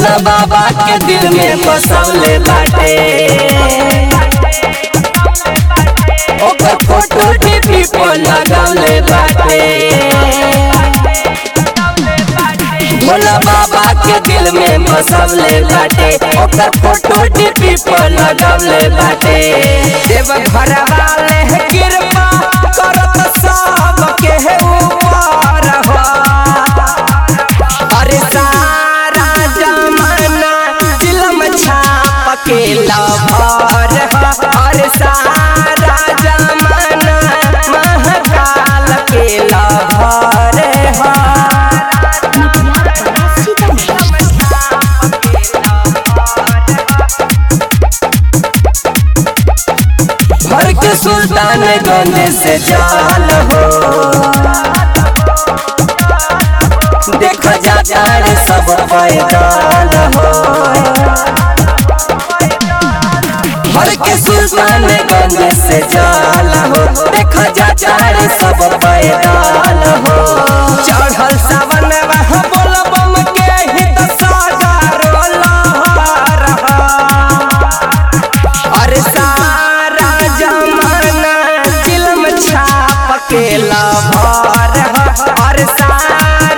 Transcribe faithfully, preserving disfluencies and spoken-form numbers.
भोला बाबा के दिल में बसवले बाटे ओकर फोटो टीवी पर लगावले बाटे भोला बाबा के दिल में बसवले बाटे ओकर फोटो टीवी पर लगावले बाटे देव घर वाले कृपा करत सब के ऊपर हो अरे सारा जमाना दिलम छाप के लभर हो अरे सारा जमाना महाकाल के लभर हो भर के सुल्तानगंज से जाल हो देखा जाता रे सब पैदल हो भर के सुल्तानगंज से जाल हो देखा जाता रे सब पैदल हो चढ़ल सावन वहाँ बोल बम के हित सागर लहर अरे सारा जमाना दिलम छाप के लभर हो अरे सारा